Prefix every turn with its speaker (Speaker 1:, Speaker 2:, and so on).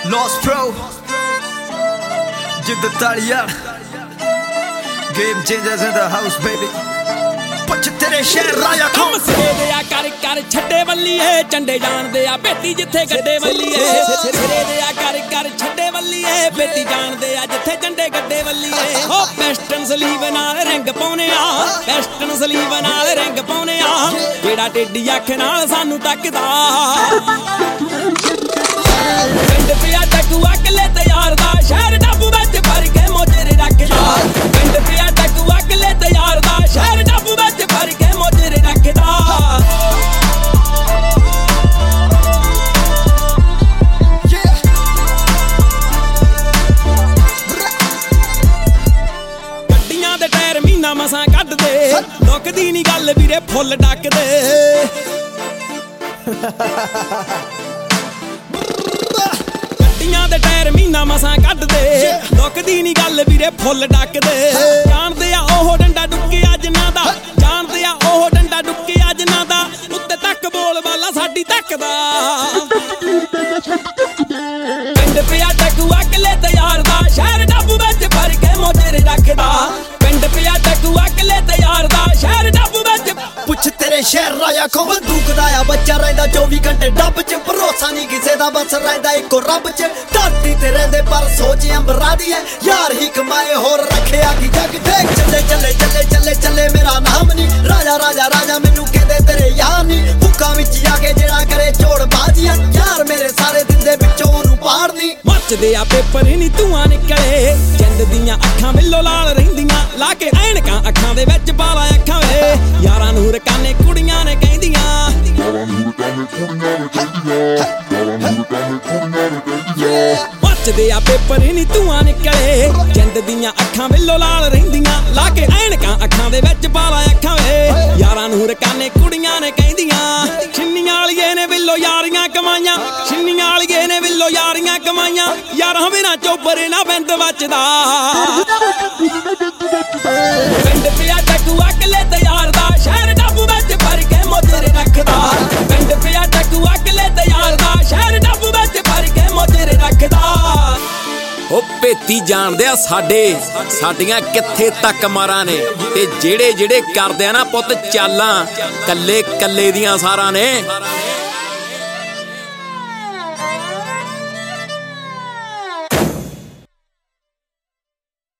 Speaker 1: Lost Pro Jib the Talia Game changers in the house baby ਪੁੱਛ ਤੇਰੇ ਸ਼ਹਿਰ ਰਾਇਆ
Speaker 2: ਕੰਮ ਸਿਰੇ ਦੇ ਆ ਕਰ ਕਰ ਛੱਡੇ ਵੱਲੀਏ ਚੰਡੇ ਜਾਣਦੇ ਆ ਬੇਟੀ ਜਿੱਥੇ ਗੱਡੇ ਵੱਲੀਏ ਸਿਰੇ ਦੇ ਆ ਕਰ ਕਰ ਛੱਡੇ ਵੱਲੀਏ ਬੇਟੀ ਜਾਣਦੇ ਆ ਜਿੱਥੇ ਚੰਡੇ ਗੱਡੇ ਵੱਲੀਏ ਹੋ ਵੈਸਟਰਨ ਸਲੀਵ ਨਾਲ ਰਿੰਗ ਪਾਉਨੇ ਆ ਵੈਸਟਰਨ ਸਲੀਵ ਨਾਲ ਰਿੰਗ ਪਾਉਨੇ ਆ ਜਿਹੜਾ ਟੇਡੀ ਅੱਖ ਨਾਲ ਸਾਨੂੰ ਤੱਕਦਾ ਪਿੰਡ ਪਿਆ ਟਕੂਆ ਕਿਲੇ ਤਿਆਰ ਦਾ ਸ਼ਹਿਰ ਡੱਬੂ ਵਿੱਚ ਭਰ ਕੇ ਮੋਜਰੇ ਰੱਖਦਾ ਪਿੰਡ ਪਿਆ ਟਕੂਆ ਕਿਲੇ ਤਿਆਰ ਦਾ ਸ਼ਹਿਰ ਡੱਬੂ ਵਿੱਚ ਭਰ ਕੇ ਮੋਜਰੇ ਰੱਖਦਾ ਗੱਡੀਆਂ ਦੇ ਟਾਇਰ ਮਹੀਨਾ ਮਸਾਂ ਕੱਢਦੇ ਲੁਕਦੀ ਨੀ ਗੱਲ ਵੀਰੇ ਫੁੱਲ ਡੱਕਦੇ ਦੇ ਟਾਇਰ ਮਹੀਨਾ ਮਸਾਂ ਕੱਢਦੇ ਲੁਕਦੀ ਨੀ ਗੱਲ ਵੀਰੇ ਫੁੱਲ ਡੱਕਦੇ ਜਾਣਦੇ ਆ ਉਹ ਡੰਡਾ ਡੁੱਕਿਆ ਜਿਨ੍ਹਾਂ ਦਾ ਜਾਣਦੇ ਆ ਉਹ ਡੰਡਾ ਡੁੱਕਿਆ ਜਿਨ੍ਹਾਂ ਦਾ ਉੱਤੇ ਤੱਕ ਬੋਲ ਵਾਲਾ ਸਾਡੀ ਤੱਕਦਾ ਪਿੰਡ ਪਿਆ ਟਕੂਆ ਕਿਲੇ ਤਿਆਰ ਦਾ ਸ਼ਹਿਰ ਡੱਬੂ ਵਿੱਚ ਭਰ ਕੇ ਮੋਜਰੇ ਰੱਖਦਾ ਪਿੰਡ ਪਿਆ ਟਕੂਆ ਕਿਲੇ ਤਿਆਰ ਦਾ ਸ਼ਹਿਰ ਡੱਬੂ ਵਿੱਚ
Speaker 1: ਪੁੱਛ ਤੇਰੇ ਸ਼ਹਿਰ ਰਾਇਆ ਖੋ ਬੰਦੂਕ ਦਾ ਆ ਬੱਚਾ ਰਹਿੰਦਾ 24 ਘੰਟੇ ਡੱਬ 'ਚ ਭਰੋਸਾ ਨਹੀਂ ਕਿਸੇ ਦਾ ਬਸ ਰਹਿੰਦਾ ਇੱਕੋ ਰੱਬ 'ਚ ਧਰਤੀ ਤੇ ਰਹਿੰਦੇ ਪਰ ਸੋਚ ਅੰਬਰਾਂ ਦੀ ਐ ਯਾਰ ਹੀ ਕਮਾਏ ਹੋਰ ਰੱਖਿਆ ਕੀ ਜੱਗ ਦੇਖ ਚੱਲੇ ਚੱਲੇ ਚੱਲੇ ਚੱਲੇ ਚੱਲੇ ਮੇਰਾ ਨਾਮ ਨਹੀਂ ਰਾਜਾ ਰਾਜਾ ਰਾਜਾ ਮੈਨੂੰ ਕਹਿੰਦੇ ਤੇਰੇ ਯਾਰ ਨਹੀਂ ਭੁੱਖਾਂ ਵਿੱਚ ਆ ਕੇ ਜਿਹੜਾ ਕਰੇ ਚੋੜ ਬਾਜ਼ੀਆਂ ਯਾਰ ਮੇਰੇ ਸਾਰੇ ਦਿਨ ਦੇ ਵਿੱਚੋਂ ਉਹਨੂੰ ਪਾੜਨੀ
Speaker 2: ਮੱਚਦੇ ਆ ਪੇਪਰ ਨਹੀਂ ਧੂਆਂ ਨਿਕਲੇ ਚੰਦ ਦੀਆਂ ਅੱਖਾਂ ਵਿੱਚੋਂ ਲਾਲ ਰਹਿੰਦੀਆਂ ਲਾ ਕੇ ਐਨਕਾਂ ਅੱਖਾਂ ਦੇ ਵਿੱਚ ਪਾਲਾ ਅੱਖਾਂ ਵੇ ਯਾਰਾਂ ਨੂੰ ਰਕਾਨੇ ਕੁੜੀਆਂ ਨੇ ਕਹਿੰਦੀਆਂ ਮੱਚਦੇ ਆ ਪੇਪਰ ਨਹੀਂ ਧੂਆਂ ਨਿਕਲੇ ਚੰਦ ਦੀਆਂ ਅੱਖਾਂ ਵਿੱਚੋਂ ਲਾਲ ਰਹਿੰਦੀਆਂ ਲਾ ਕੇ ਐਨਕਾਂ ਅੱਖਾਂ ਦੇ ਵਿੱਚ ਪਾਲਾ ਅੱਖਾਂ ਵੇ ਯਾਰਾਂ ਨੂੰ ਰਕਾਨੇ ਕੁੜੀਆਂ ਨੇ ਕਹਿੰਦੀਆਂ ਛਿੰਨੀਆਂ ਵਾਲੀਏ ਨੇ ਵਿੱਚੋਂ ਯਾਰੀਆਂ ਕਮਾਈਆਂ ਛਿੰਨੀਆਂ ਵਾਲੀਏ ਨੇ ਵਿੱਚੋਂ ਯਾਰੀਆਂ ਕਮਾਈਆਂ ਯਾਰਾਂ ਬਿਨਾਂ ਚੋਬਰੇ ਨਾ ਬਿੰਦ ਵੱਜਦਾ ਪਿੰਡ ਪਿਆ ਟਕੂਆ ਕਿਲੇ ਤਿਆਰ ਦਾ ਸ਼ਹਿਰ ਡੱਬੂ ਵਿੱਚ ਭਰ ਕੇ ਮੋਜਰੇ ਰੱਖਦਾ ਪਿੰਡ ਪਿਆ ਟਕੂਆ ਕਿਲੇ ਤਿਆਰ ਦਾ ਸ਼ਹਿਰ ਡੱਬੂ ਵਿੱਚ ਭਰ ਕੇ ਮੋਜਰੇ ਰੱਖਦਾ ਉਹ ਭੇਤੀ ਜਾਣਦੇ ਆ ਸਾਡੀਆਂ ਕਿੱਥੇ ਤੱਕ ਮਾਰਾਂ ਨੇ ਤੇ ਜਿਹੜੇ ਕਰਦੇ ਆ ਨਾ ਪੁੱਤ ਚਾਲਾਂ ਕੱਲੇ ਦੀਆਂ ਸਾਰਾਂ ਨੇ